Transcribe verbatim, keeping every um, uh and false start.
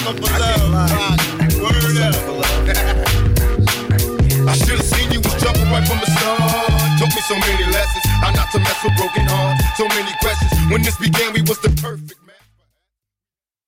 summer for love. Word up. I should have seen you was jumping right from the start. Taught me so many lessons. How not to mess with broken hearts. So many questions. When this began, we was the perfect.